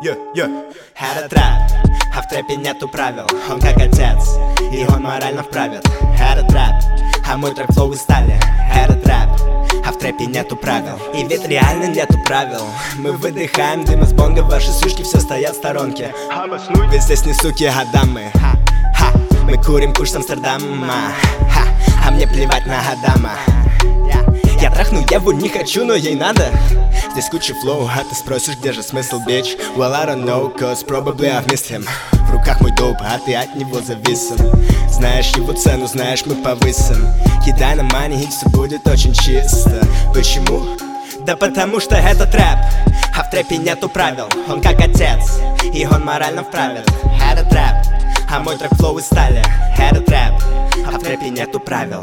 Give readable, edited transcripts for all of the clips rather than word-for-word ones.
Это трэп, а в трэпе нету правил. Он как отец, и он морально вправит. Это трэп, а мой трэп флоу из стали. Это трэп, а в трэпе нету правил. И ведь реально нету правил. Мы выдыхаем дым из бонга, ваши сушки все стоят в сторонке. Ведь здесь не суки, а дамы. Мы курим куш с Амстердама. А мне плевать на Адама. Я трахну Еву не хочу, но ей надо. Здесь куча флоу, а ты спросишь, где же смысл, bitch? Well, I don't know, cause probably I've missed him. В руках мой доп, а ты от него зависим. Знаешь его цену, знаешь, мы повысим. Кидай на мани, и все будет очень чисто. Почему? Да потому что это трэп, а в трэпе нету правил. Он как отец, и он морально вправит. Это трэп, а мой трэп флоу из стали. Это трэп, а в трэпе нету правил.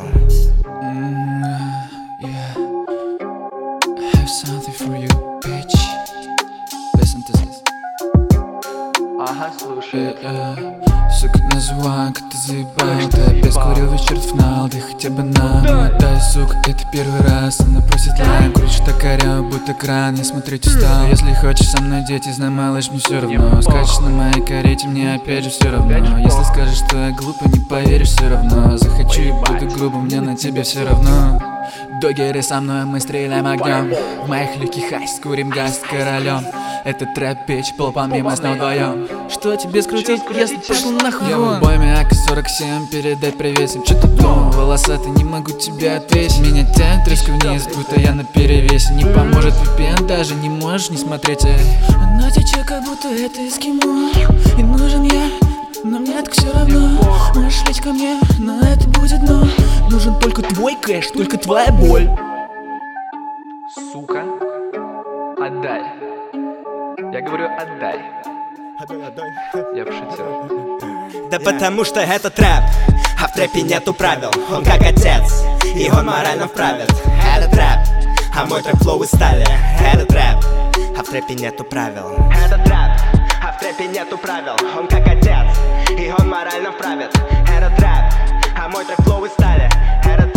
Something for you, bitch. Listen to this. Ага, слушай. Сука, называю, как ты заебал. Ты опять скурил вечер финал, ты хотя бы нам дай, сука, это первый раз. Она просит лайк, кричит так орёл, будто кран. Я смотреть устал. Если хочешь со мной дети, знай, малыш, мне все равно. Скачешь на моей карете, мне опять же все равно. Если скажешь, что я глупый, не поверишь все равно. Захочу и буду грубо, мне на тебе все равно. Догеры со мной, мы стреляем огнем. В моих легких айс, курим газ с королем. Это трэп, пич, пол помимо снова вдвоем. Что тебе скрутить, если пошел нахуй? Я в убойме АК-47, передай привет всем. Че ты думал, волосатый, не могу тебе ответить. Меня тянет резко вниз, будто я на перевесе. Не поможет VPN, даже не можешь не смотреть. На тебе как будто это эскимо. И нужен я, но мне так все равно. Можешь лечь ко мне, но это будет дно. Нужен только твой кэш, только твоя боль. Сука, отдай. Я говорю, отдай. Я пошутил. Да потому что это трэп, а в трэпе нету правил. Он как отец, и он морально вправит. Это трэп, а мой трэп флоу из стали. Это трэп, а в трэпе нету правил. Это трэп, а в трэпе нету правил. Он как отец, и он морально вправит. Это трэп, а мой трэп флоу из стали. Это